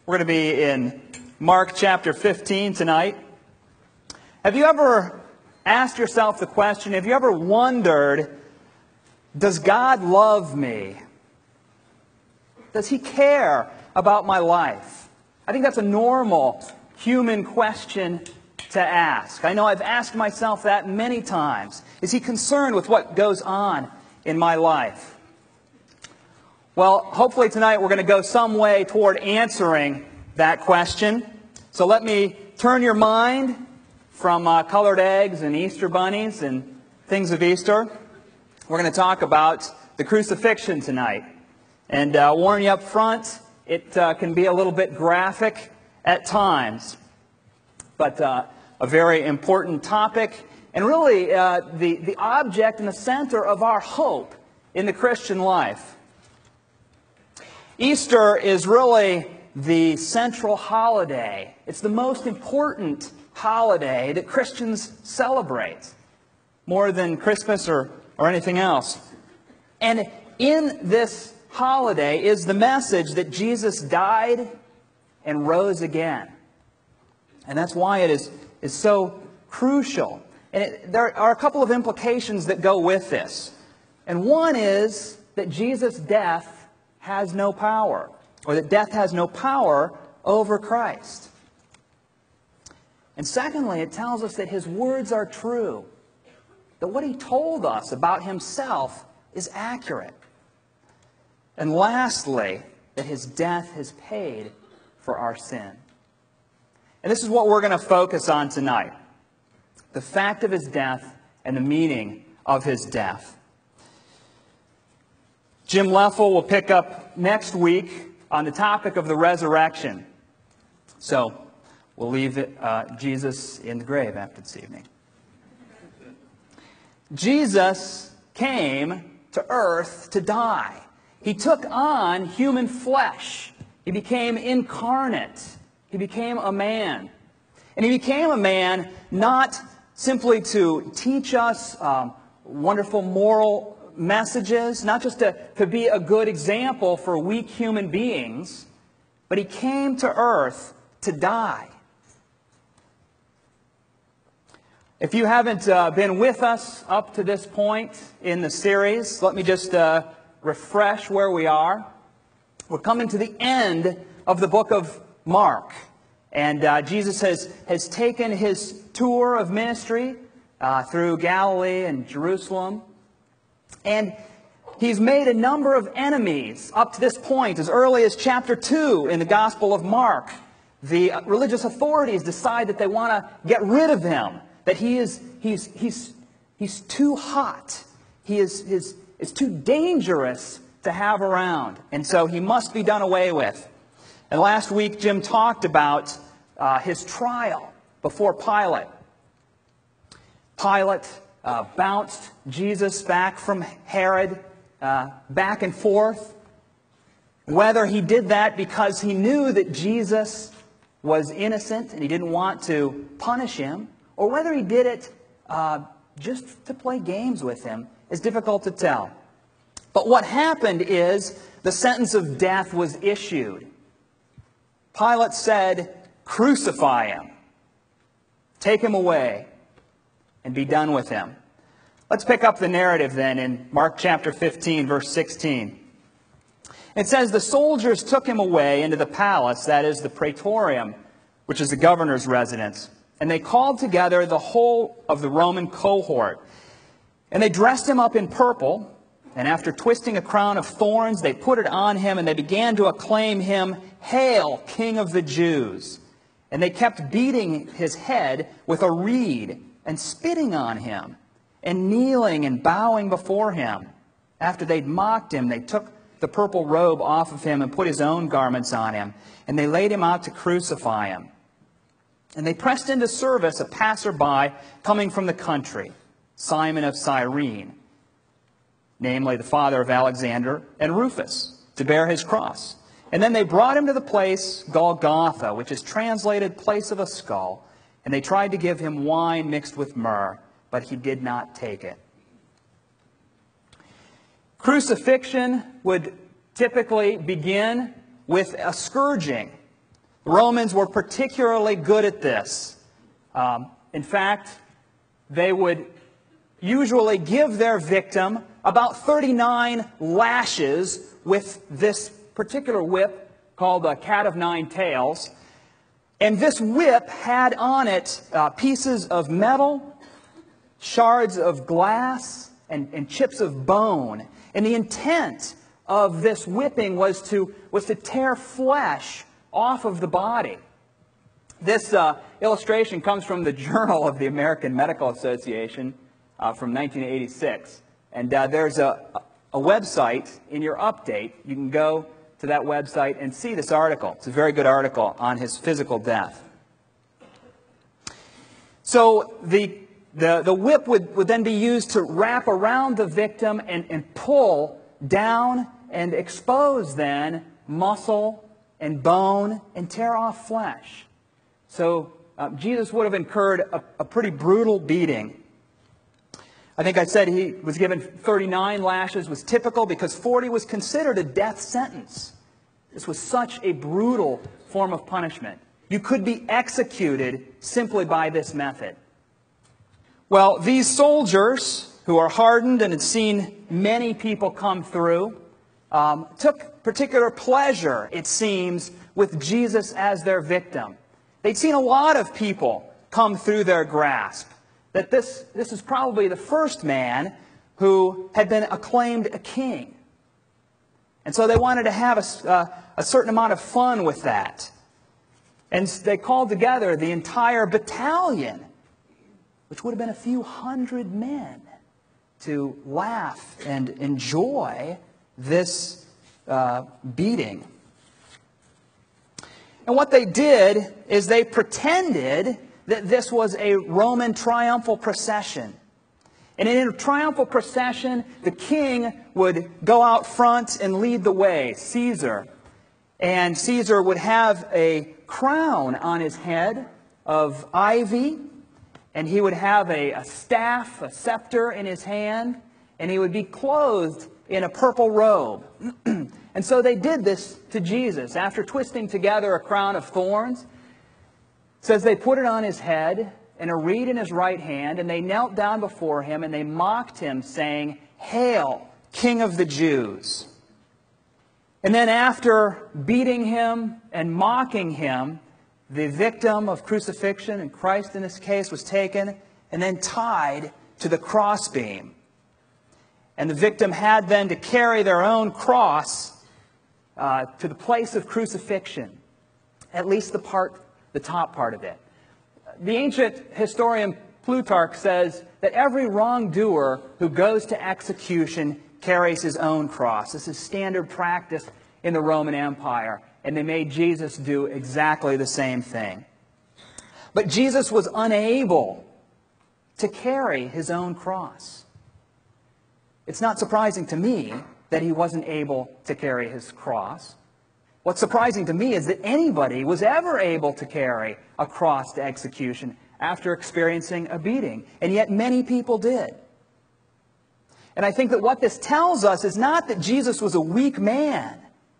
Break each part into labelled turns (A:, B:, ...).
A: We're going to be in Mark chapter 15 tonight. Have you ever asked yourself the question, have you ever wondered, does God love me? Does He care about my life? I think that's a normal human question to ask. I know I've asked myself that many times. Is He concerned with what goes on in my life? Well, hopefully tonight we're going to go some way toward answering that question. So let me turn your mind from colored eggs and Easter bunnies and things of Easter. We're going to talk about the crucifixion tonight. And warn you up front, it can be a little bit graphic at times. But a very important topic, and really the object and the center of our hope in the Christian life. Easter is really the central holiday. It's the most important holiday that Christians celebrate, more than Christmas or anything else. And in this holiday is the message that Jesus died and rose again. And that's why it is so crucial. And there are a couple of implications that go with this. And one is that Jesus' death has no power, or that death has no power over Christ. And secondly, it tells us that His words are true, that what He told us about Himself is accurate. And lastly, that His death has paid for our sin. And this is what we're going to focus on tonight: the fact of His death and the meaning of His death. Jim Leffel will pick up next week on the topic of the resurrection. So we'll leave Jesus in the grave after this evening. Jesus came to earth to die. He took on human flesh. He became incarnate. He became a man. And He became a man not simply to teach us wonderful moral messages, not just to be a good example for weak human beings, but He came to earth to die. If you haven't been with us up to this point in the series, let me just refresh where we are. We're coming to the end of the book of Mark. And Jesus has taken His tour of ministry through Galilee and Jerusalem. And He's made a number of enemies up to this point. As early as chapter 2 in the Gospel of Mark, the religious authorities decide that they want to get rid of Him, that he's too hot. He is too dangerous to have around. And so He must be done away with. And last week, Jim talked about His trial before Pilate. Pilate bounced Jesus back from Herod, back and forth. Whether he did that because he knew that Jesus was innocent and he didn't want to punish Him, or whether he did it just to play games with Him, is difficult to tell. But what happened is the sentence of death was issued. Pilate said, "Crucify Him. Take Him away and be done with Him." Let's pick up the narrative then in Mark chapter 15, verse 16. It says, "The soldiers took Him away into the palace," that is the praetorium, which is the governor's residence. "And they called together the whole of the Roman cohort. And they dressed Him up in purple. And after twisting a crown of thorns, they put it on Him, and they began to acclaim Him, 'Hail, King of the Jews!' And they kept beating His head with a reed and spitting on Him and kneeling and bowing before Him. After they'd mocked Him, they took the purple robe off of Him and put His own garments on Him. And they laid Him out to crucify Him. And they pressed into service a passerby coming from the country, Simon of Cyrene, namely the father of Alexander and Rufus, to bear his cross. And then they brought Him to the place Golgotha, which is translated place of a skull. And they tried to give Him wine mixed with myrrh, but He did not take it." Crucifixion would typically begin with a scourging. The Romans were particularly good at this. In fact, they would usually give their victim about 39 lashes with this particular whip called the Cat of Nine Tails. And this whip had on it pieces of metal, shards of glass, and chips of bone. And the intent of this whipping was to tear flesh off of the body. This illustration comes from the Journal of the American Medical Association from 1986. And there's a website in your update. You can go to that website and see this article. It's a very good article on his physical death. So the whip would then be used to wrap around the victim and pull down and expose then muscle and bone and tear off flesh. So Jesus would have incurred a pretty brutal beating. I think I said he was given 39 lashes was typical because 40 was considered a death sentence. This was such a brutal form of punishment. You could be executed simply by this method. Well, these soldiers, who are hardened and had seen many people come through, took particular pleasure, it seems, with Jesus as their victim. They'd seen a lot of people come through their grasp. That this is probably the first man who had been acclaimed a king. And so they wanted to have a certain amount of fun with that. And they called together the entire battalion, which would have been a few hundred men, to laugh and enjoy this beating. And what they did is they pretended that this was a Roman triumphal procession. And in a triumphal procession, the king would go out front and lead the way, Caesar. And Caesar would have a crown on his head of ivy, and he would have a staff, a scepter in his hand, and he would be clothed in a purple robe. And so they did this to Jesus. After twisting together a crown of thorns, it says they put it on his head and a reed in his right hand, and they knelt down before him and they mocked him, saying, "Hail, King of the Jews." And then after beating him and mocking him, the victim of crucifixion, and Christ in this case, was taken and then tied to the crossbeam. And the victim had then to carry their own cross to the place of crucifixion, at least the top part of it. The ancient historian Plutarch says that every wrongdoer who goes to execution carries his own cross. This is standard practice in the Roman Empire, and they made Jesus do exactly the same thing. But Jesus was unable to carry his own cross. It's not surprising to me that he wasn't able to carry his cross. What's surprising to me is that anybody was ever able to carry a cross to execution after experiencing a beating. And yet many people did. And I think that what this tells us is not that Jesus was a weak man.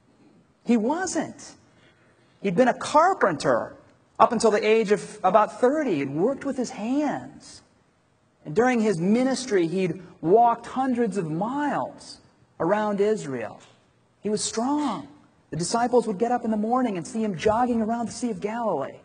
A: He wasn't. He'd been a carpenter up until the age of about 30. He'd worked with his hands. And during his ministry, he'd walked hundreds of miles around Israel. He was strong. The disciples would get up in the morning and see him jogging around the Sea of Galilee.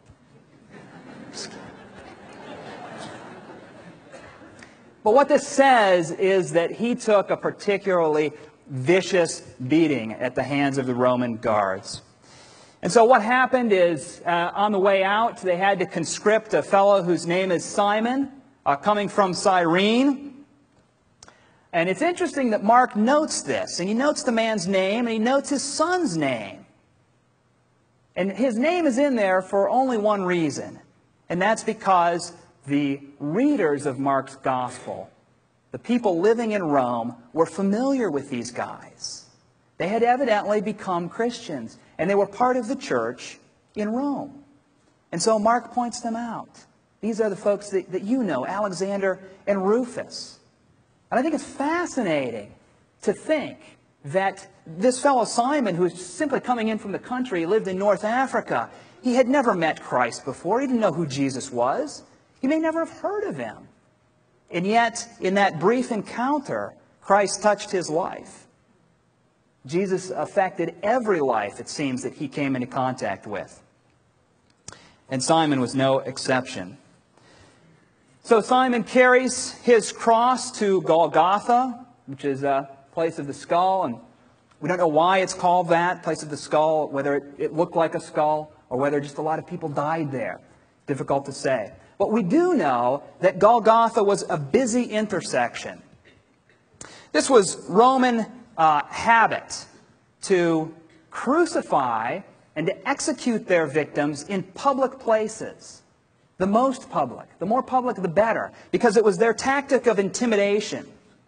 A: But what this says is that he took a particularly vicious beating at the hands of the Roman guards. And so what happened is, on the way out, they had to conscript a fellow whose name is Simon, coming from Cyrene. And it's interesting that Mark notes this, and he notes the man's name, and he notes his son's name. And his name is in there for only one reason, and that's because the readers of Mark's gospel, the people living in Rome, were familiar with these guys. They had evidently become Christians, and they were part of the church in Rome. And so Mark points them out. These are the folks that you know, Alexander and Rufus. And I think it's fascinating to think that this fellow Simon, who is simply coming in from the country, lived in North Africa, He had never met Christ before. He didn't know who Jesus was. He may never have heard of him. And yet, in that brief encounter, Christ touched his life. Jesus affected every life, it seems, that he came into contact with. And Simon was no exception. So Simon carries his cross to Golgotha, which is a place of the skull. And we don't know why it's called that, place of the skull, whether it looked like a skull or whether just a lot of people died there. Difficult to say. But we do know that Golgotha was a busy intersection. This was Roman habit to crucify and to execute their victims in public places. The most public. The more public, the better. Because it was their tactic of intimidation.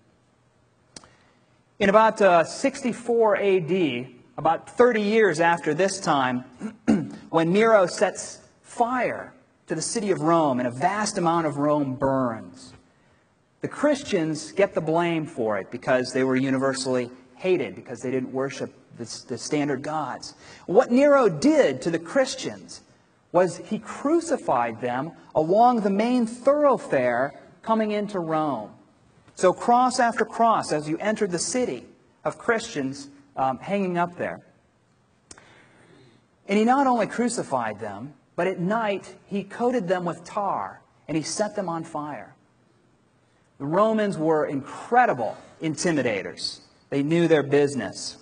A: In about 64 AD, about 30 years after this time, when Nero sets fire to the city of Rome and a vast amount of Rome burns, the Christians get the blame for it because they were universally hated, because they didn't worship the standard gods. What Nero did to the Christians was he crucified them along the main thoroughfare coming into Rome. So cross after cross as you entered the city of Christians hanging up there. And he not only crucified them, but at night he coated them with tar and he set them on fire. The Romans were incredible intimidators. They knew their business.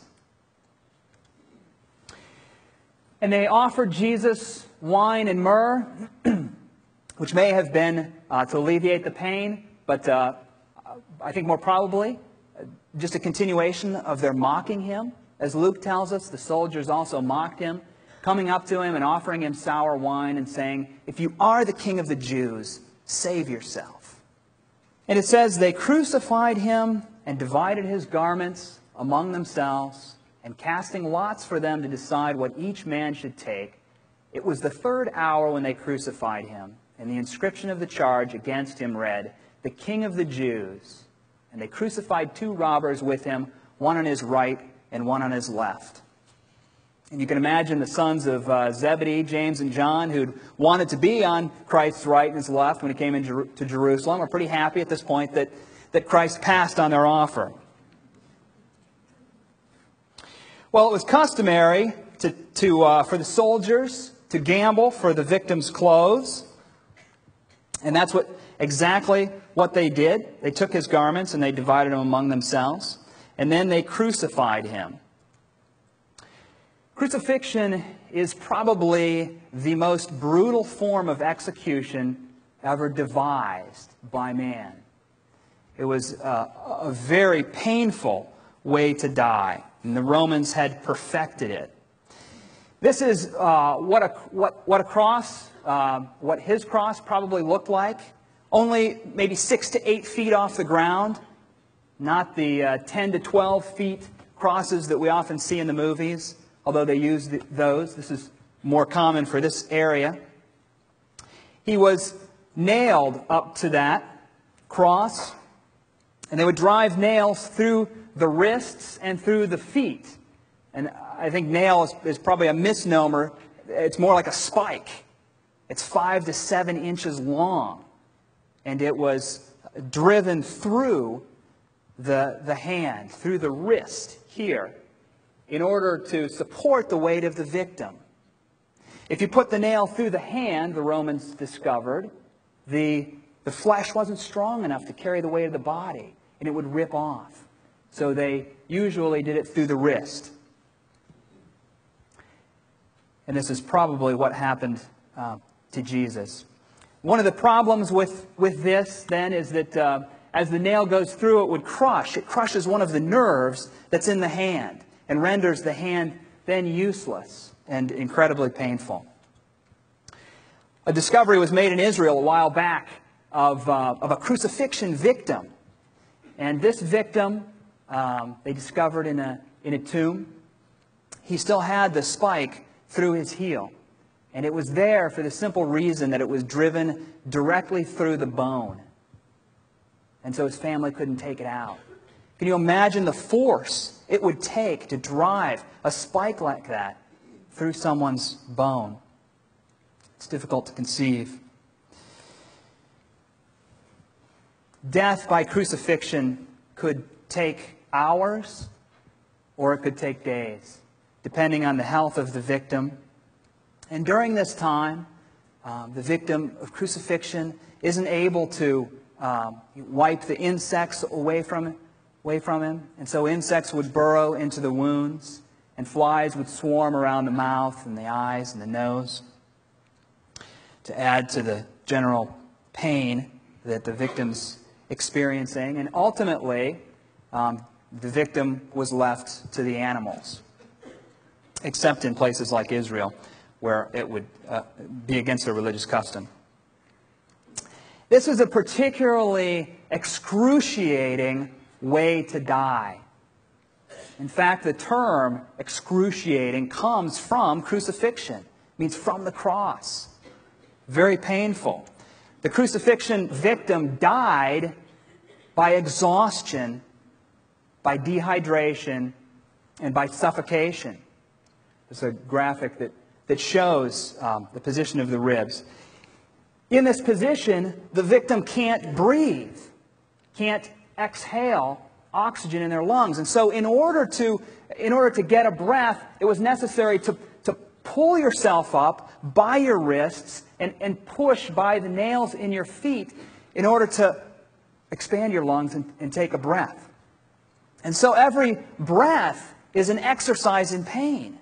A: And they offered Jesus wine and myrrh, which may have been to alleviate the pain, but I think more probably just a continuation of their mocking him. As Luke tells us, the soldiers also mocked him, coming up to him and offering him sour wine and saying, "If you are the king of the Jews, save yourself." And it says they crucified him and divided his garments among themselves, and casting lots for them to decide what each man should take. It was the third hour when they crucified him, and the inscription of the charge against him read, "The King of the Jews." And they crucified two robbers with him, one on his right and one on his left. And you can imagine the sons of Zebedee, James and John, who'd wanted to be on Christ's right and his left when he came into Jerusalem, are pretty happy at this point that Christ passed on their offer. Well, it was customary for the soldiers to gamble for the victim's clothes. And that's exactly what they did. They took his garments and they divided them among themselves. And then they crucified him. Crucifixion is probably the most brutal form of execution ever devised by man. It was a very painful way to die, and the Romans had perfected it. This is what his cross probably looked like. Only maybe 6 to 8 feet off the ground, not the 10 to 12 feet crosses that we often see in the movies, although they use those. This is more common for this area. He was nailed up to that cross, and they would drive nails through the wrists and through the feet. And I think nail is probably a misnomer. It's more like a spike. It's 5 to 7 inches long. And it was driven through the hand, through the wrist here, in order to support the weight of the victim. If you put the nail through the hand, the Romans discovered, the flesh wasn't strong enough to carry the weight of the body, and it would rip off. So they usually did it through the wrist. And this is probably what happened to Jesus. One of the problems with this, then, is that as the nail goes through, it would crush. It crushes one of the nerves that's in the hand and renders the hand then useless and incredibly painful. A discovery was made in Israel a while back of a crucifixion victim. And this victim, they discovered in a tomb. He still had the spike through his heel. And it was there for the simple reason that it was driven directly through the bone. And so his family couldn't take it out. Can you imagine the force it would take to drive a spike like that through someone's bone? It's difficult to conceive. Death by crucifixion could take hours or it could take days, depending on the health of the victim. And during this time, the victim of crucifixion isn't able to wipe the insects away from him. And so insects would burrow into the wounds, and flies would swarm around the mouth and the eyes and the nose to add to the general pain that the victim's experiencing. And ultimately, the victim was left to the animals, except in places like Israel, where it would be against their religious custom. This was a particularly excruciating way to die. In fact, the term excruciating comes from crucifixion. It means from the cross. Very painful. The crucifixion victim died by exhaustion, by dehydration, and by suffocation. There's a graphic that shows the position of the ribs. In this position, the victim can't breathe, can't exhale oxygen in their lungs. And so in order to get a breath, it was necessary to pull yourself up by your wrists and push by the nails in your feet in order to expand your lungs and take a breath. And so every breath is an exercise in pain.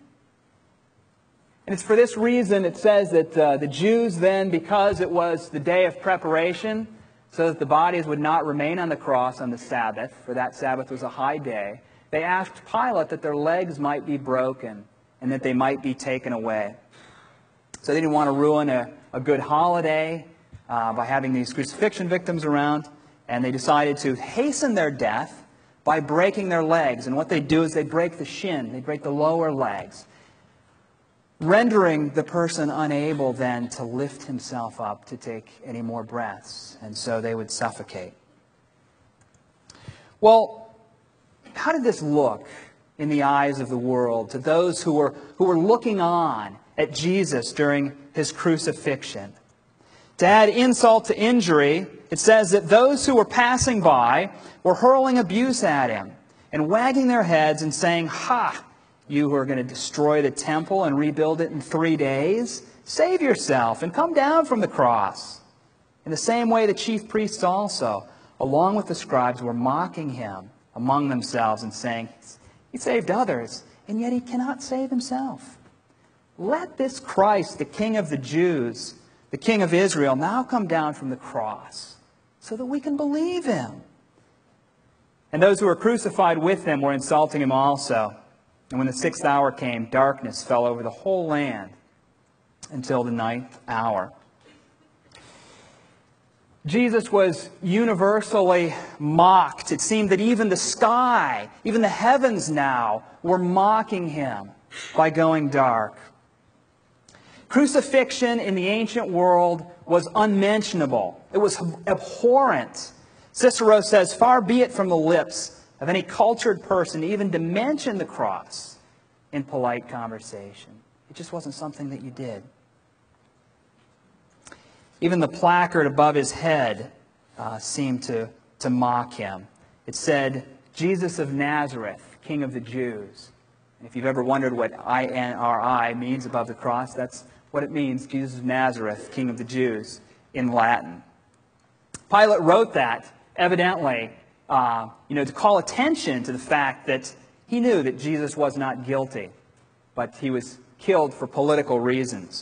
A: And it's for this reason it says that the Jews then, because it was the day of preparation, so that the bodies would not remain on the cross on the Sabbath, for that Sabbath was a high day, they asked Pilate that their legs might be broken and that they might be taken away. So they didn't want to ruin a good holiday by having these crucifixion victims around, and they decided to hasten their death by breaking their legs. And what they do is they break the shin, they break the lower legs, rendering the person unable then to lift himself up to take any more breaths. And so they would suffocate. Well, how did this look in the eyes of the world to those who were looking on at Jesus during his crucifixion? To add insult to injury, it says that those who were passing by were hurling abuse at him and wagging their heads and saying, "Ha! You who are going to destroy the temple and rebuild it in 3 days, save yourself and come down from the cross." In the same way, the chief priests also, along with the scribes, were mocking him among themselves and saying, "He saved others, and yet he cannot save himself. Let this Christ, the King of the Jews, the King of Israel, now come down from the cross, so that we can believe him." And those who were crucified with him were insulting him also. And when the 6th hour came, darkness fell over the whole land until the 9th hour. Jesus was universally mocked. It seemed that even the sky, even the heavens now, were mocking him by going dark. Crucifixion in the ancient world was unmentionable. It was abhorrent. Cicero says, "Far be it from the lips of any cultured person even to mention the cross in polite conversation." It just wasn't something that you did. Even the placard above his head seemed to mock him. It said, "Jesus of Nazareth, King of the Jews." And if you've ever wondered what INRI means above the cross, that's what it means, Jesus of Nazareth, King of the Jews, in Latin. Pilate wrote that, evidently, to call attention to the fact that he knew that Jesus was not guilty, but he was killed for political reasons.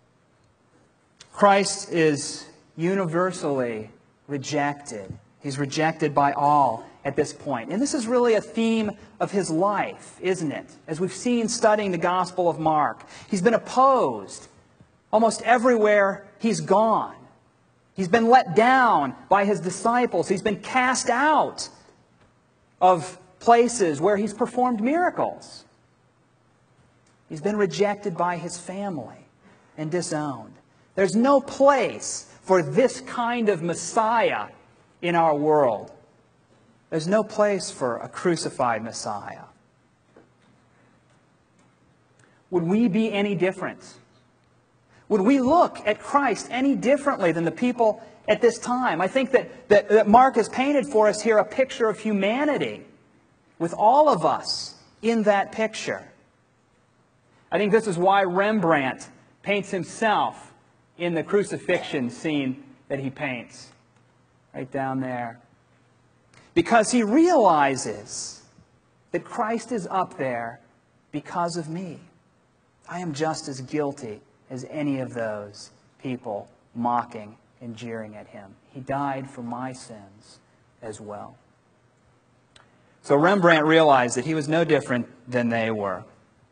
A: Christ is universally rejected. He's rejected by all at this point. And this is really a theme of his life, isn't it? As we've seen studying the Gospel of Mark, he's been opposed almost everywhere he's gone. He's been let down by his disciples. He's been cast out of places where he's performed miracles. He's been rejected by his family and disowned. There's no place for this kind of Messiah in our world. There's no place for a crucified Messiah. Would we be any different? Would we look at Christ any differently than the people at this time? I think that Mark has painted for us here a picture of humanity, with all of us in that picture. I think this is why Rembrandt paints himself in the crucifixion scene that he paints, right down there. Because he realizes that Christ is up there because of me. I am just as guilty as any of those people mocking and jeering at him. He died for my sins as well. So Rembrandt realized that he was no different than they were.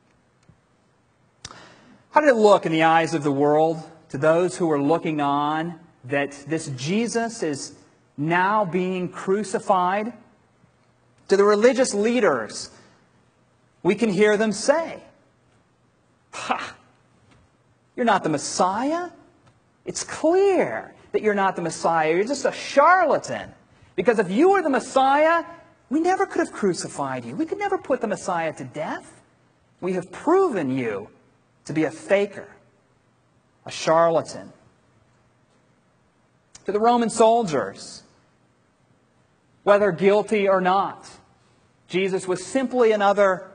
A: How did it look in the eyes of the world, to those who were looking on, that this Jesus is now being crucified? To the religious leaders, we can hear them say, "Ha! You're not the Messiah. It's clear that you're not the Messiah. You're just a charlatan. Because if you were the Messiah, we never could have crucified you. We could never put the Messiah to death. We have proven you to be a faker, a charlatan." To the Roman soldiers, whether guilty or not, Jesus was simply another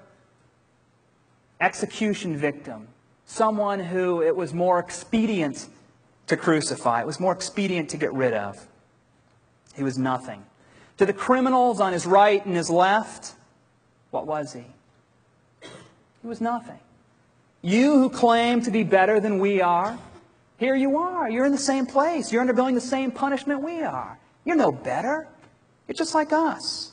A: execution victim, someone who it was more expedient to crucify. It was more expedient to get rid of. He was nothing. To the criminals on his right and his left, what was he? He was nothing. You who claim to be better than we are, here you are. You're in the same place. You're undergoing the same punishment we are. You're no better. You're just like us.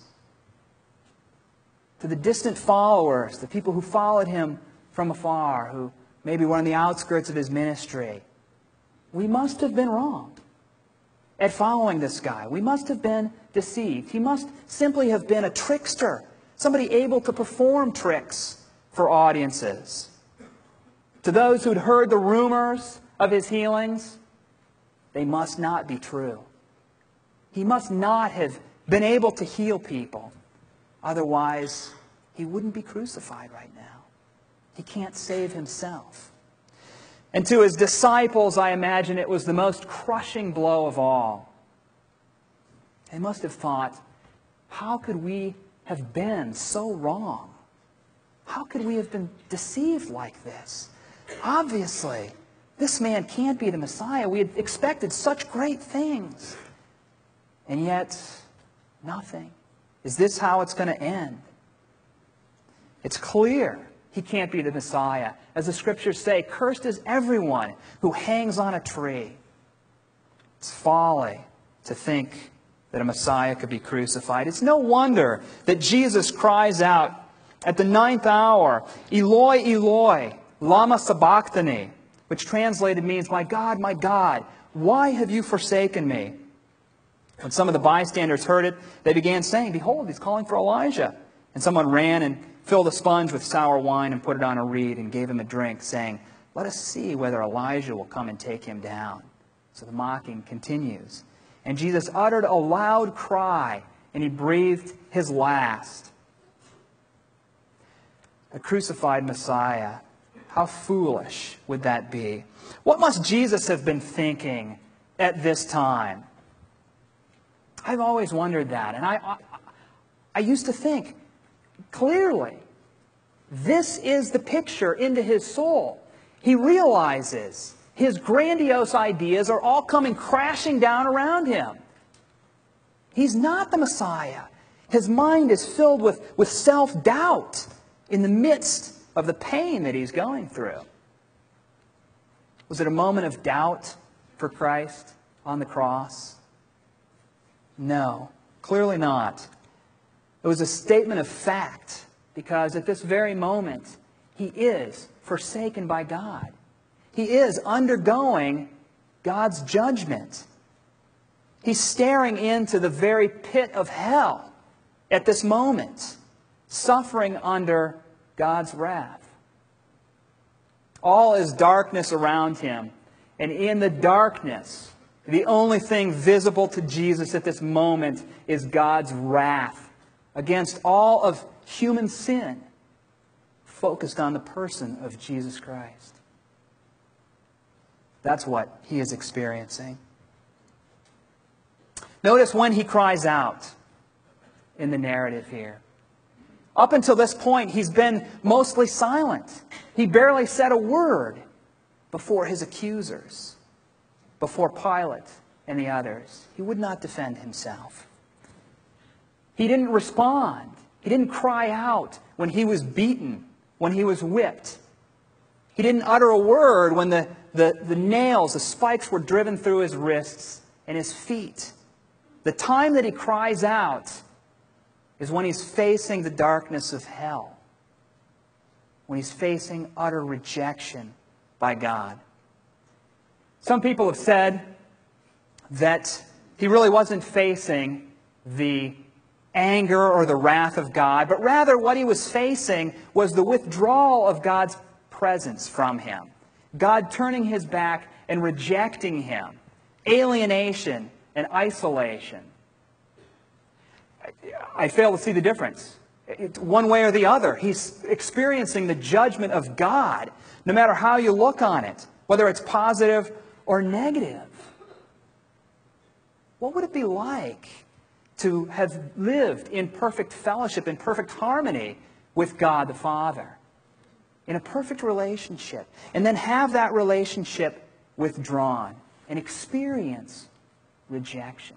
A: To the distant followers, the people who followed him from afar, who maybe were on the outskirts of his ministry, we must have been wrong at following this guy. We must have been deceived. He must simply have been a trickster, somebody able to perform tricks for audiences. To those who'd heard the rumors of his healings, they must not be true. He must not have been able to heal people. Otherwise, he wouldn't be crucified right now. He can't save himself. And to his disciples, I imagine it was the most crushing blow of all. They must have thought, how could we have been so wrong? How could we have been deceived like this? Obviously, this man can't be the Messiah. We had expected such great things. And yet, nothing. Is this how it's going to end? It's clear he can't be the Messiah. As the Scriptures say, cursed is everyone who hangs on a tree. It's folly to think that a Messiah could be crucified. It's no wonder that Jesus cries out at the 9th hour, "Eloi, Eloi, lama sabachthani," which translated means, my God, why have you forsaken me?" When some of the bystanders heard it, they began saying, "Behold, he's calling for Elijah." And someone ran and filled a sponge with sour wine and put it on a reed and gave him a drink, saying, "Let us see whether Elijah will come and take him down." So the mocking continues. And Jesus uttered a loud cry, and he breathed his last. A crucified Messiah. How foolish would that be? What must Jesus have been thinking at this time? I've always wondered that. And I used to think, clearly, this is the picture into his soul. He realizes his grandiose ideas are all coming crashing down around him. He's not the Messiah. His mind is filled with self-doubt in the midst of the pain that he's going through. Was it a moment of doubt for Christ on the cross? No, clearly not. It was a statement of fact, because at this very moment, he is forsaken by God. He is undergoing God's judgment. He's staring into the very pit of hell at this moment, suffering under God's wrath. All is darkness around him, and in the darkness, the only thing visible to Jesus at this moment is God's wrath against all of human sin, focused on the person of Jesus Christ. That's what he is experiencing. Notice when he cries out in the narrative here. Up until this point, he's been mostly silent. He barely said a word before his accusers, before Pilate and the others. He would not defend himself. He didn't respond. He didn't cry out when he was beaten, when he was whipped. He didn't utter a word when the nails, the spikes were driven through his wrists and his feet. The time that he cries out is when he's facing the darkness of hell, when he's facing utter rejection by God. Some people have said that he really wasn't facing the anger or the wrath of God, but rather what he was facing was the withdrawal of God's presence from him. God turning his back and rejecting him. Alienation and isolation. I fail to see the difference. One way or the other. He's experiencing the judgment of God, no matter how you look on it, whether it's positive or negative. What would it be like to have lived in perfect fellowship, in perfect harmony with God the Father, in a perfect relationship, and then have that relationship withdrawn and experience rejection?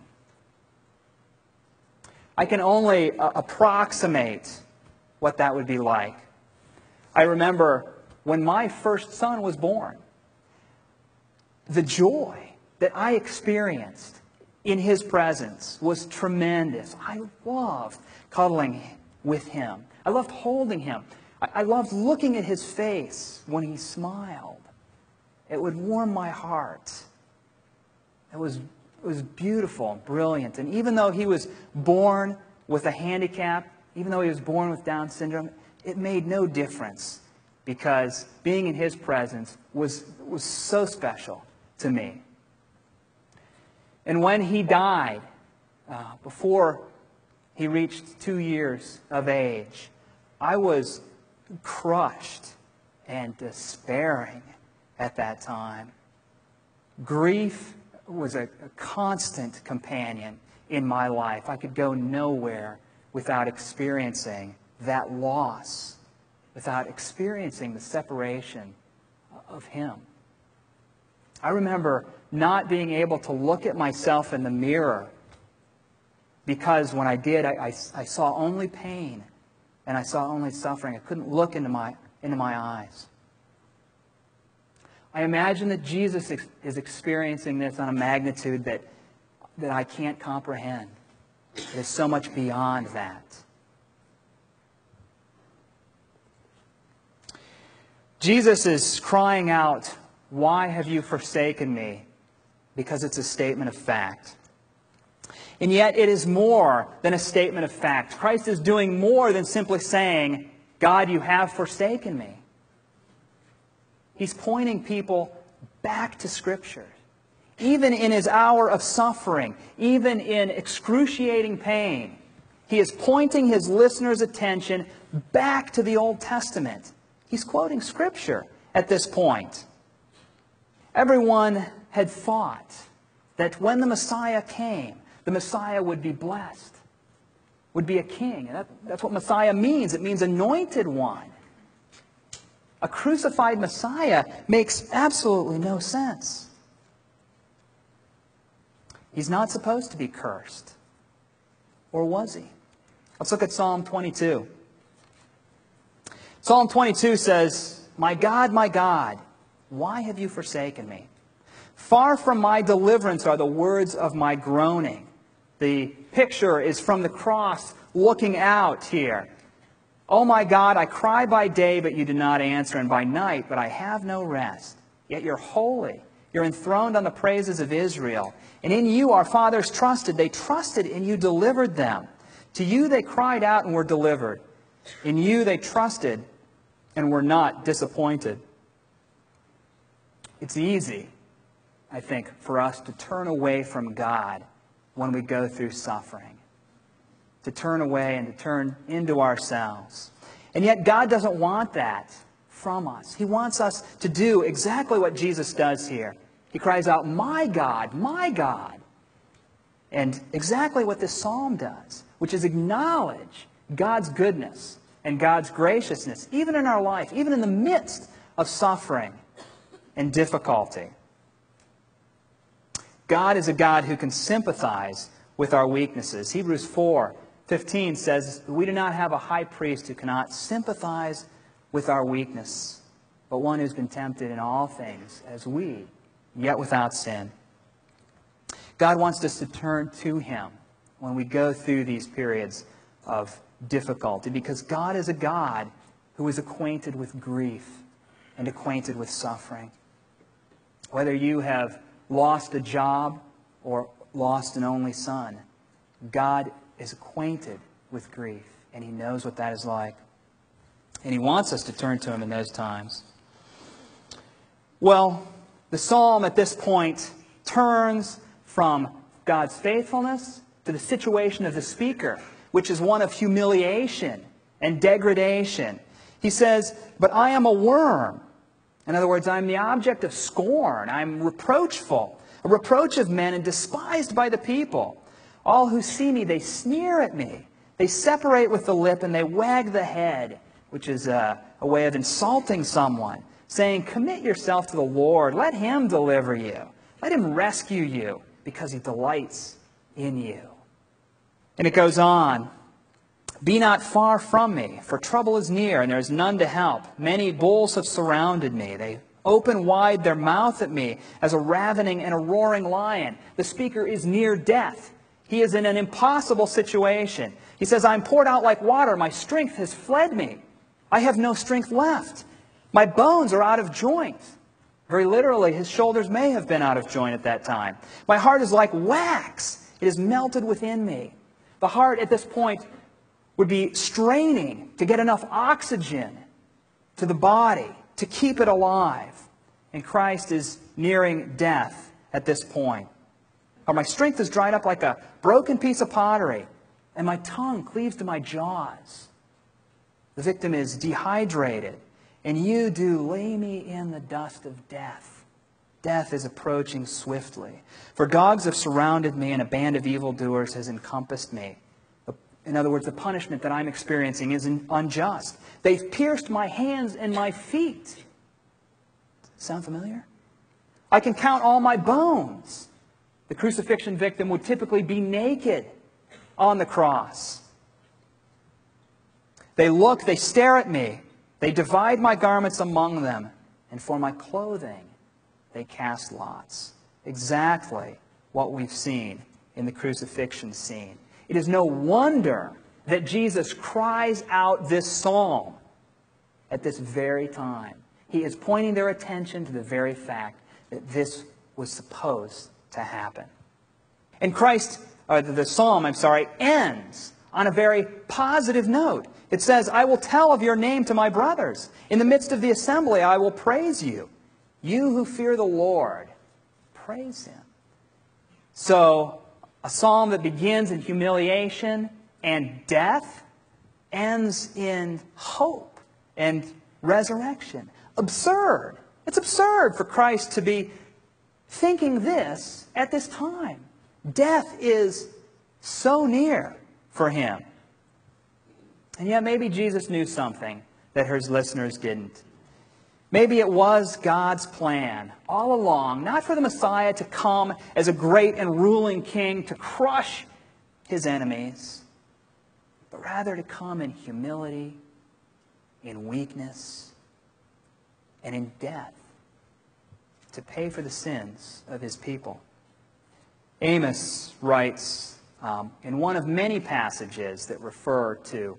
A: I can only approximate what that would be like. I remember when my first son was born, the joy that I experienced in his presence was tremendous. I loved cuddling with him. I loved holding him. I loved looking at his face when he smiled. It would warm my heart. It was beautiful and brilliant. And even though he was born with a handicap, even though he was born with Down syndrome, it made no difference because being in his presence was so special to me. And when he died, before he reached 2 years of age, I was crushed and despairing at that time. Grief was a constant companion in my life. I could go nowhere without experiencing that loss, without experiencing the separation of him. I remember not being able to look at myself in the mirror because when I did, I saw only pain and I saw only suffering. I couldn't look into my eyes. I imagine that Jesus is experiencing this on a magnitude that I can't comprehend. It is so much beyond that. Jesus is crying out, "Why have you forsaken me?" because it's a statement of fact. And yet it is more than a statement of fact. Christ is doing more than simply saying, "God, you have forsaken me." He's pointing people back to Scripture. Even in his hour of suffering, even in excruciating pain, he is pointing his listeners' attention back to the Old Testament. He's quoting Scripture at this point. Everyone had thought that when the Messiah came, the Messiah would be blessed, would be a king. And that's what Messiah means. It means anointed one. A crucified Messiah makes absolutely no sense. He's not supposed to be cursed. Or was he? Let's look at Psalm 22. Psalm 22 says, my God, why have you forsaken me? Far from my deliverance are the words of my groaning." The picture is from the cross looking out here. "Oh my God, I cry by day, but you do not answer, and by night, but I have no rest. Yet you're holy. You're enthroned on the praises of Israel. And in you our fathers trusted. They trusted and you delivered them. To you they cried out and were delivered. In you they trusted and were not disappointed." It's easy, I think, for us to turn away from God when we go through suffering. To turn away and to turn into ourselves. And yet God doesn't want that from us. He wants us to do exactly what Jesus does here. He cries out, my God, my God. And exactly what this psalm does, which is acknowledge God's goodness and God's graciousness, even in our life, even in the midst of suffering and difficulty. God is a God who can sympathize with our weaknesses. Hebrews 4:15 says, we do not have a high priest who cannot sympathize with our weakness, but one who's been tempted in all things as we, yet without sin. God wants us to turn to Him when we go through these periods of difficulty, because God is a God who is acquainted with grief and acquainted with suffering. Whether you have lost a job or lost an only son, God is acquainted with grief, and He knows what that is like. And He wants us to turn to Him in those times. Well, the psalm at this point turns from God's faithfulness to the situation of the speaker, which is one of humiliation and degradation. He says, but I am a worm. In other words, I'm the object of scorn. I'm reproachful, a reproach of men and despised by the people. All who see me, they sneer at me. They separate with the lip and they wag the head, which is a way of insulting someone, saying, commit yourself to the Lord. Let Him deliver you. Let Him rescue you, because He delights in you. And it goes on. Be not far from me, for trouble is near, and there is none to help. Many bulls have surrounded me. They open wide their mouth at me as a ravening and a roaring lion. The speaker is near death. He is in an impossible situation. He says, I am poured out like water. My strength has fled me. I have no strength left. My bones are out of joint. Very literally, his shoulders may have been out of joint at that time. My heart is like wax. It is melted within me. The heart at this point would be straining to get enough oxygen to the body to keep it alive. And Christ is nearing death at this point. Or my strength is dried up like a broken piece of pottery, and my tongue cleaves to my jaws. The victim is dehydrated, and you do lay me in the dust of death. Death is approaching swiftly. For dogs have surrounded me, and a band of evildoers has encompassed me. In other words, the punishment that I'm experiencing is unjust. They've pierced my hands and my feet. Sound familiar? I can count all my bones. The crucifixion victim would typically be naked on the cross. They look, they stare at me. They divide my garments among them, and for my clothing they cast lots. Exactly what we've seen in the crucifixion scene. It is no wonder that Jesus cries out this psalm at this very time. He is pointing their attention to the very fact that this was supposed to happen. And the psalm, ends on a very positive note. It says, I will tell of your name to my brothers. In the midst of the assembly, I will praise you. You who fear the Lord, praise Him. So, a psalm that begins in humiliation and death ends in hope and resurrection. Absurd. It's absurd for Christ to be thinking this at this time. Death is so near for Him. And yet maybe Jesus knew something that His listeners didn't. Maybe it was God's plan all along, not for the Messiah to come as a great and ruling king to crush His enemies, but rather to come in humility, in weakness, and in death to pay for the sins of His people. Amos writes in one of many passages that refer to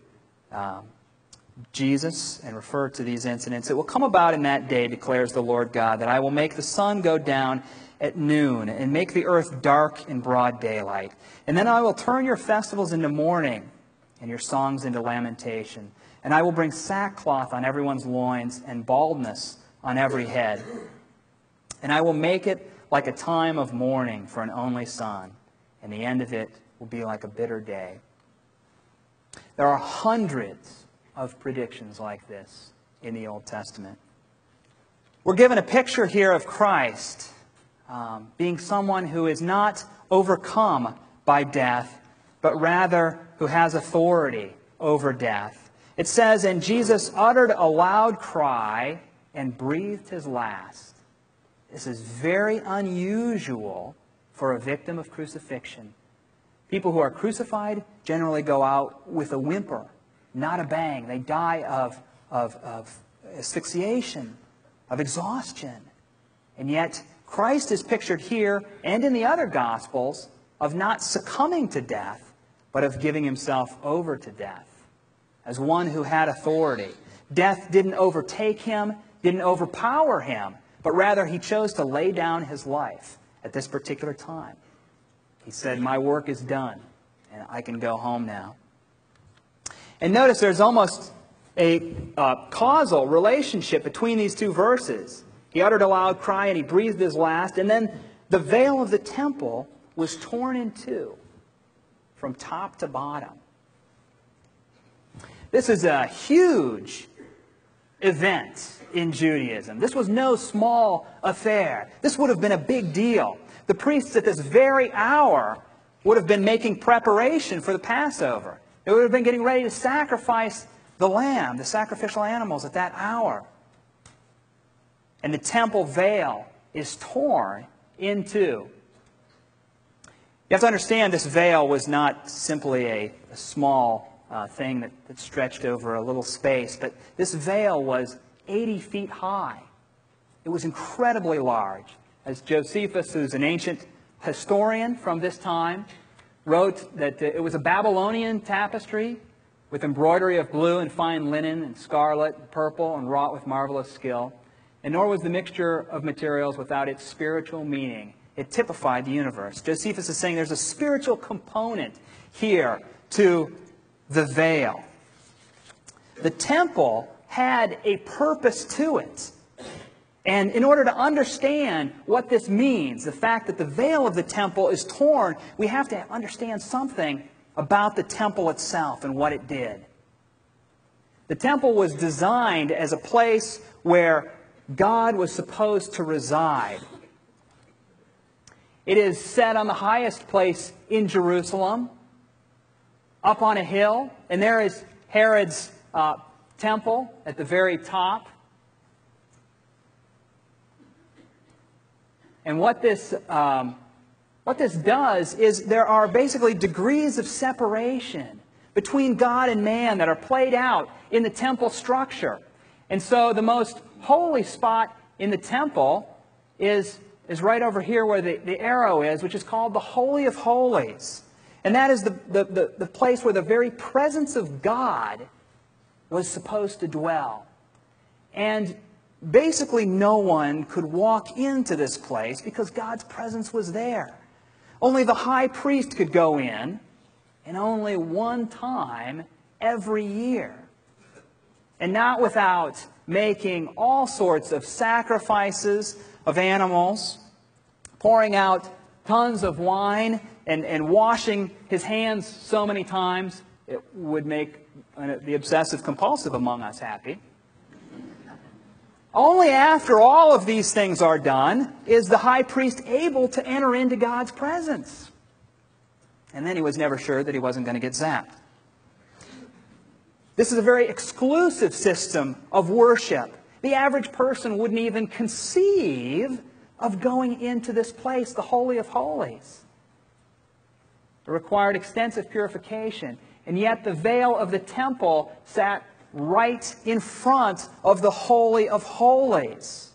A: Jesus and refer to these incidents, it will come about in that day, declares the Lord God, that I will make the sun go down at noon and make the earth dark in broad daylight. And then I will turn your festivals into mourning and your songs into lamentation. And I will bring sackcloth on everyone's loins and baldness on every head. And I will make it like a time of mourning for an only son, and the end of it will be like a bitter day. There are hundreds of predictions like this in the Old Testament. We're given a picture here of Christ being someone who is not overcome by death, but rather who has authority over death. It says, "And Jesus uttered a loud cry and breathed his last." This is very unusual for a victim of crucifixion. People who are crucified generally go out with a whimper, not a bang. They die of asphyxiation, of exhaustion. And yet, Christ is pictured here and in the other Gospels of not succumbing to death, but of giving himself over to death as one who had authority. Death didn't overtake him, didn't overpower him, but rather he chose to lay down his life at this particular time. He said, "My work is done, and I can go home now." And notice there's almost a causal relationship between these two verses. He uttered a loud cry and he breathed his last, and then the veil of the temple was torn in two from top to bottom. This is a huge event in Judaism. This was no small affair. This would have been a big deal. The priests at this very hour would have been making preparation for the Passover. They would have been getting ready to sacrifice the lamb, the sacrificial animals at that hour. And the temple veil is torn in two. You have to understand this veil was not simply a small thing that stretched over a little space, but this veil was 80 feet high. It was incredibly large. As Josephus, who's an ancient historian from this time, wrote that it was a Babylonian tapestry with embroidery of blue and fine linen and scarlet and purple and wrought with marvelous skill. And nor was the mixture of materials without its spiritual meaning. It typified the universe. Josephus is saying there's a spiritual component here to the veil. The temple had a purpose to it. And in order to understand what this means, the fact that the veil of the temple is torn, we have to understand something about the temple itself and what it did. The temple was designed as a place where God was supposed to reside. It is set on the highest place in Jerusalem, up on a hill, and there is Herod's temple at the very top. And what this does is there are basically degrees of separation between God and man that are played out in the temple structure. And so the most holy spot in the temple is right over here where the arrow is, which is called the Holy of Holies. And that is the place where the very presence of God was supposed to dwell. And basically no one could walk into this place because God's presence was there. Only the high priest could go in, and only one time every year. And not without making all sorts of sacrifices of animals, pouring out tons of wine, and washing his hands so many times, it would make the obsessive-compulsive among us happy. Only after all of these things are done is the high priest able to enter into God's presence. And then he was never sure that he wasn't going to get zapped. This is a very exclusive system of worship. The average person wouldn't even conceive of going into this place, the Holy of Holies. It required extensive purification. And yet the veil of the temple sat right in front of the Holy of Holies,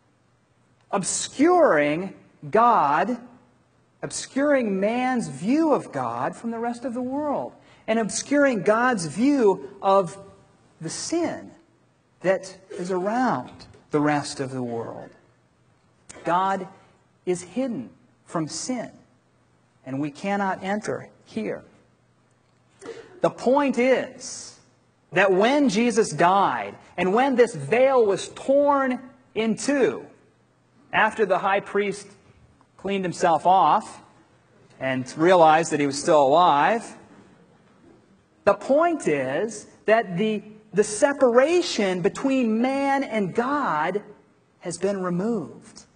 A: obscuring God, obscuring man's view of God from the rest of the world, and obscuring God's view of the sin that is around the rest of the world. God is hidden from sin, and we cannot enter here. The point is that when Jesus died, and when this veil was torn in two, after the high priest cleaned himself off and realized that he was still alive, the point is that the separation between man and God has been removed.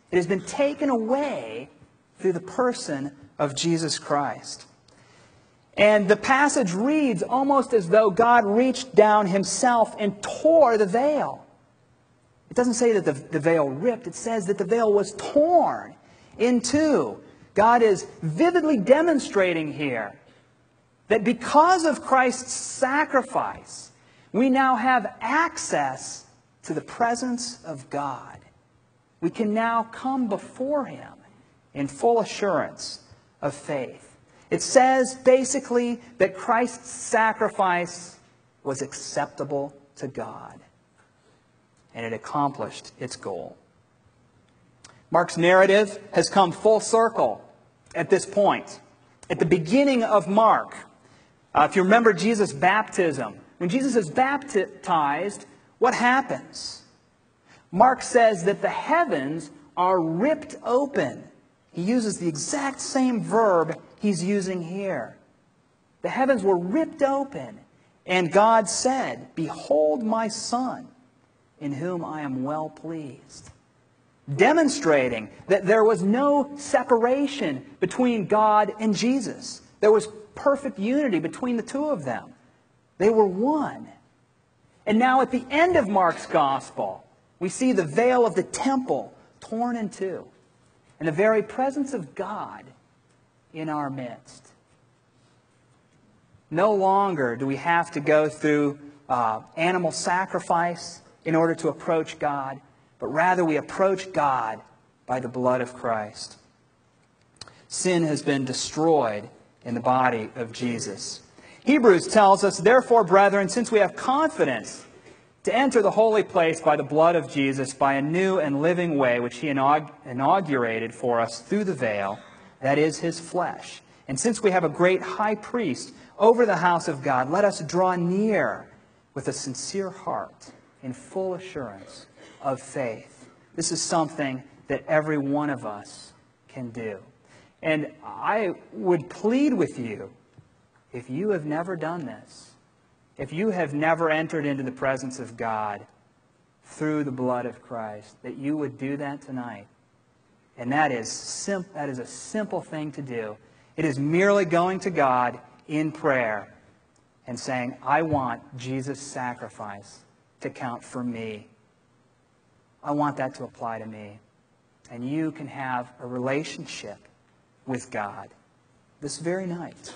A: It has been taken away through the person of Jesus Christ. And the passage reads almost as though God reached down himself and tore the veil. It doesn't say that the veil ripped. It says that the veil was torn in two. God is vividly demonstrating here that because of Christ's sacrifice, we now have access to the presence of God. We can now come before him in full assurance of faith. It says basically that Christ's sacrifice was acceptable to God, and it accomplished its goal. Mark's narrative has come full circle at this point. At the beginning of Mark, if you remember Jesus' baptism, when Jesus is baptized, what happens? Mark says that the heavens are ripped open. He uses the exact same verb he's using here. The heavens were ripped open, and God said, "Behold my Son, in whom I am well pleased." Demonstrating that there was no separation between God and Jesus. There was perfect unity between the two of them. They were one. And now at the end of Mark's Gospel, we see the veil of the temple torn in two, and the very presence of God in our midst. No longer do we have to go through animal sacrifice in order to approach God, but rather we approach God by the blood of Christ. Sin has been destroyed in the body of Jesus. Hebrews tells us, "Therefore, brethren, since we have confidence to enter the holy place by the blood of Jesus, by a new and living way which he inaugurated for us through the veil, that is his flesh. And since we have a great high priest over the house of God, let us draw near with a sincere heart in full assurance of faith." This is something that every one of us can do. And I would plead with you, if you have never done this, if you have never entered into the presence of God through the blood of Christ, that you would do that tonight. And that is a simple thing to do. It is merely going to God in prayer and saying, "I want Jesus' sacrifice to count for me. I want that to apply to me." And you can have a relationship with God this very night.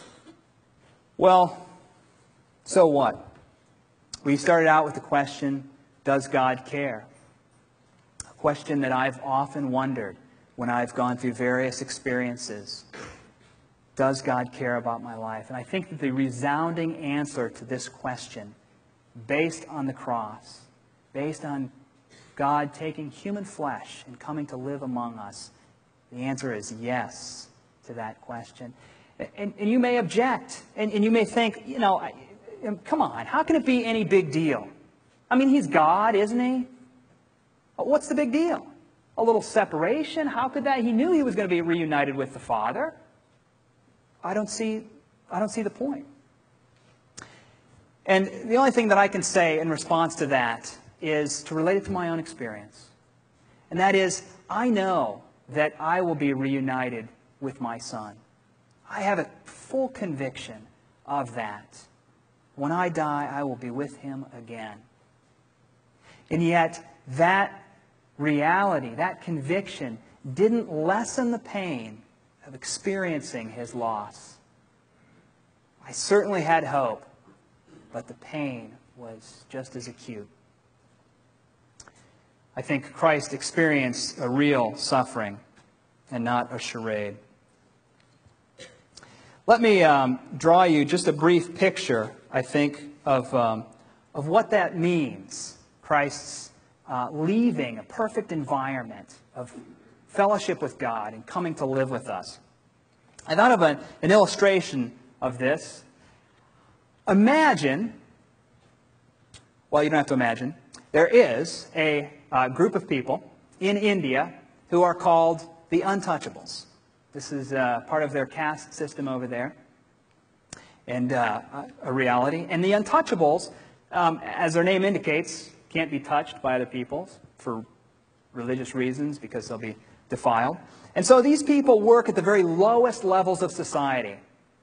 A: Well, so what? We started out with the question, does God care? A question that I've often wondered when I've gone through various experiences. Does God care about my life? And I think that the resounding answer to this question, based on the cross, based on God taking human flesh and coming to live among us, the answer is yes to that question. And you may object, and you may think, come on, how can it be any big deal? I mean, he's God, isn't he? What's the big deal? A little separation? How could that? He knew he was going to be reunited with the Father. I don't see the point. And the only thing that I can say in response to that is to relate it to my own experience. And that is, I know that I will be reunited with my Son. I have a full conviction of that. When I die, I will be with him again. And yet, that reality, that conviction, didn't lessen the pain of experiencing his loss. I certainly had hope, but the pain was just as acute. I think Christ experienced a real suffering and not a charade. Let me draw you just a brief picture, I think, of what that means. Christ's leaving a perfect environment of fellowship with God and coming to live with us. I thought of an illustration of this. Imagine, well, you don't have to imagine, there is a group of people in India who are called the Untouchables. This is part of their caste system over there, and a reality. And the Untouchables, as their name indicates, can't be touched by other people for religious reasons, because they'll be defiled. And so these people work at the very lowest levels of society.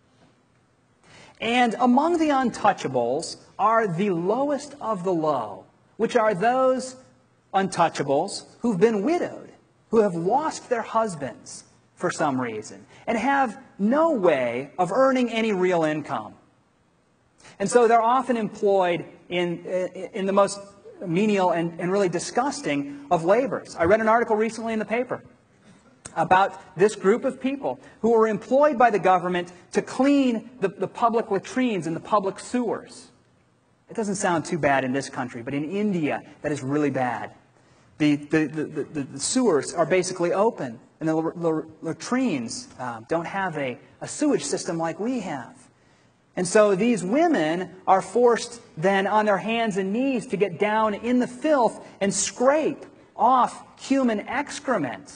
A: And among the untouchables are the lowest of the low, which are those untouchables who've been widowed, who have lost their husbands for some reason, and have no way of earning any real income. And so they're often employed in the most menial and really disgusting of labors. I read an article recently in the paper about this group of people who were employed by the government to clean the public latrines and the public sewers. It doesn't sound too bad in this country, but in India, that is really bad. The sewers are basically open, and the latrines don't have a sewage system like we have. And so these women are forced then on their hands and knees to get down in the filth and scrape off human excrement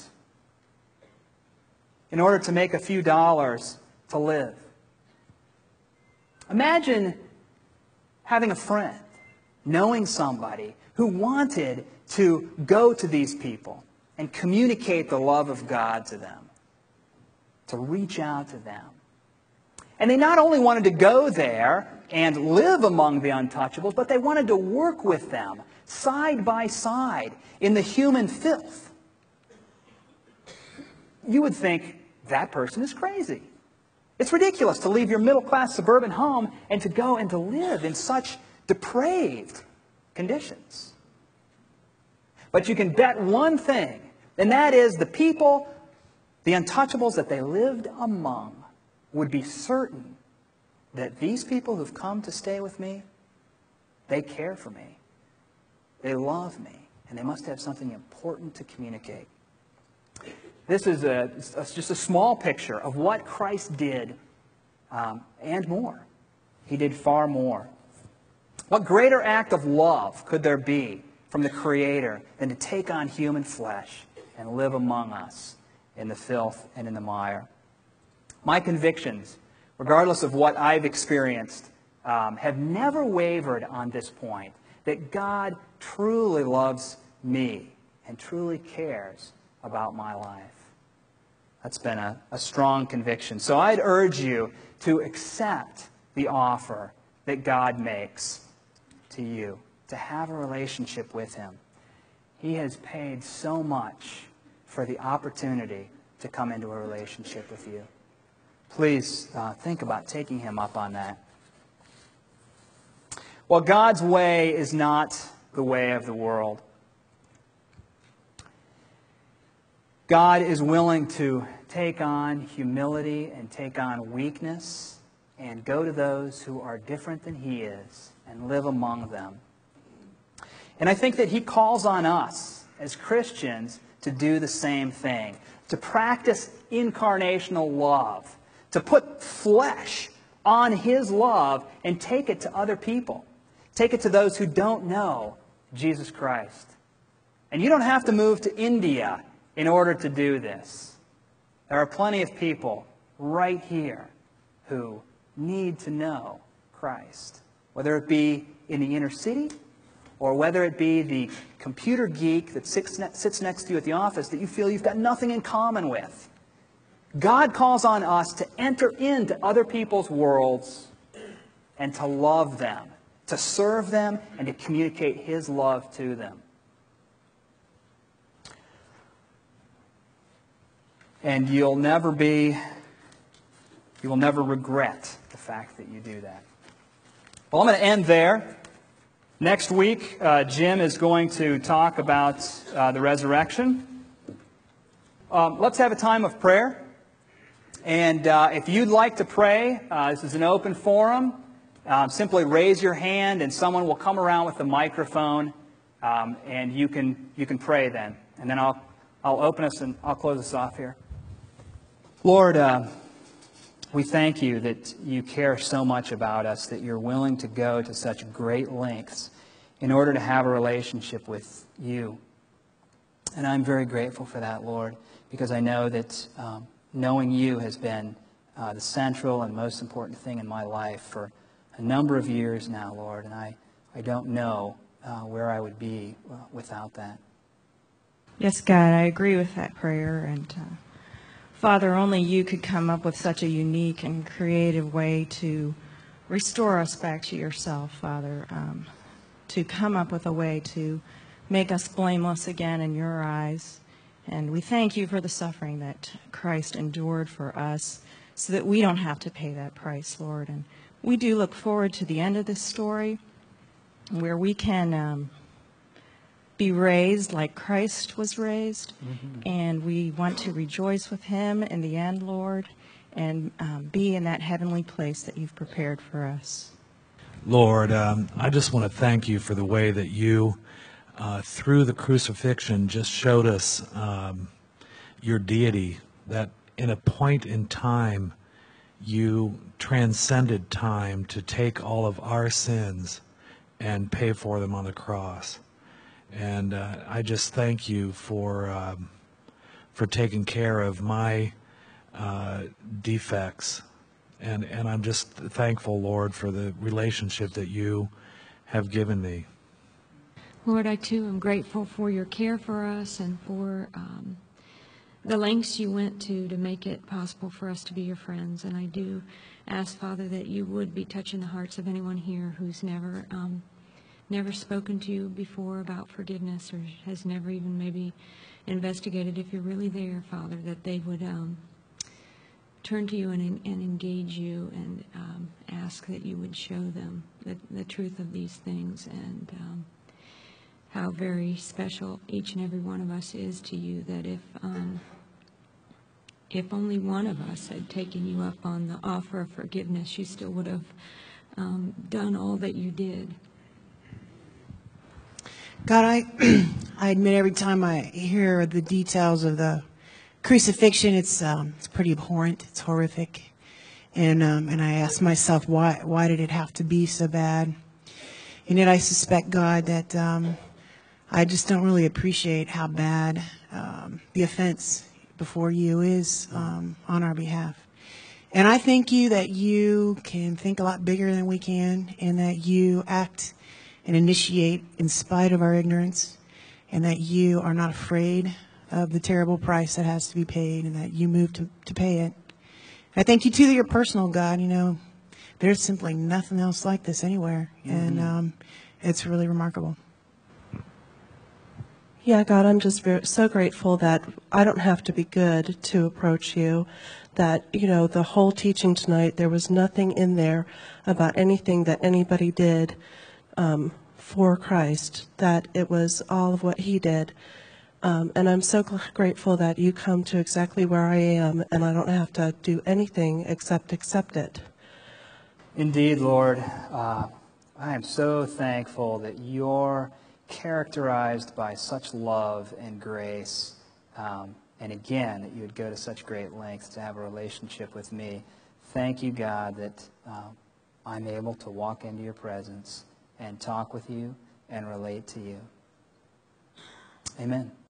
A: in order to make a few dollars to live. Imagine having a friend, knowing somebody who wanted to go to these people and communicate the love of God to them, to reach out to them. And they not only wanted to go there and live among the untouchables, but they wanted to work with them side by side in the human filth. You would think that person is crazy. It's ridiculous to leave your middle-class suburban home and to go and to live in such depraved conditions. But you can bet one thing, and that is the people, the untouchables that they lived among, would be certain that these people who've come to stay with me, they care for me, they love me, and they must have something important to communicate. This is just a small picture of what Christ did and more. He did far more. What greater act of love could there be from the Creator than to take on human flesh and live among us in the filth and in the mire? My convictions, regardless of what I've experienced, have never wavered on this point, that God truly loves me and truly cares about my life. That's been a strong conviction. So I'd urge you to accept the offer that God makes to you, to have a relationship with Him. He has paid so much for the opportunity to come into a relationship with you. Please think about taking Him up on that. Well, God's way is not the way of the world. God is willing to take on humility and take on weakness and go to those who are different than He is and live among them. And I think that He calls on us as Christians to do the same thing, to practice incarnational love, to put flesh on His love and take it to other people. Take it to those who don't know Jesus Christ. And you don't have to move to India in order to do this. There are plenty of people right here who need to know Christ, whether it be in the inner city or whether it be the computer geek that sits next to you at the office that you feel you've got nothing in common with. God calls on us to enter into other people's worlds and to love them, to serve them, and to communicate His love to them. And you will never regret the fact that you do that. Well, I'm going to end there. Next week, Jim is going to talk about the resurrection. Let's have a time of prayer. And if you'd like to pray, this is an open forum. Simply raise your hand and someone will come around with a microphone and you can pray then. And then I'll open us and I'll close us off here. Lord, we thank You that You care so much about us, that You're willing to go to such great lengths in order to have a relationship with You. And I'm very grateful for that, Lord, because I know that knowing You has been the central and most important thing in my life for a number of years now, Lord, and I don't know where I would be without that.
B: Yes, God, I agree with that prayer. And Father, only you could come up with such a unique and creative way to restore us back to yourself, Father, to come up with a way to make us blameless again in your eyes. And we thank you for the suffering that Christ endured for us so that we don't have to pay that price, Lord. And we do look forward to the end of this story where we can be raised like Christ was raised. And we want to rejoice with him in the end, Lord, and be in that heavenly place that you've prepared for us.
C: Lord, I just want to thank you for the way that you, through the crucifixion, just showed us your deity, that in a point in time, you transcended time to take all of our sins and pay for them on the cross. And I just thank you for taking care of my defects. And I'm just thankful, Lord, for the relationship that you have given me.
D: Lord, I too am grateful for your care for us and for the lengths you went to make it possible for us to be your friends. And I do ask, Father, that you would be touching the hearts of anyone here who's never spoken to you before about forgiveness, or has never even maybe investigated if you're really there, Father, that they would turn to you and engage you and ask that you would show them the truth of these things, and how very special each and every one of us is to you, that if only one of us had taken you up on the offer of forgiveness, you still would have done all that you did.
E: God, I admit every time I hear the details of the crucifixion, it's pretty abhorrent. It's horrific, and I ask myself, why did it have to be so bad? And yet I suspect, God, that I just don't really appreciate how bad the offense before you is on our behalf. And I thank you that you can think a lot bigger than we can, and that you act and initiate in spite of our ignorance, and that you are not afraid of the terrible price that has to be paid, and that you move to pay it. I thank you, too, that you're personal, God. You know, there's simply nothing else like this anywhere, and it's really remarkable.
F: Yeah, God, I'm just so grateful that I don't have to be good to approach you, that, you know, the whole teaching tonight, there was nothing in there about anything that anybody did for Christ, that it was all of what he did. And I'm so grateful that you come to exactly where I am, and I don't have to do anything except accept it.
A: Indeed, Lord, I am so thankful that you're characterized by such love and grace, and again, that you would go to such great lengths to have a relationship with me. Thank you, God, that I'm able to walk into your presence and talk with you and relate to you. Amen.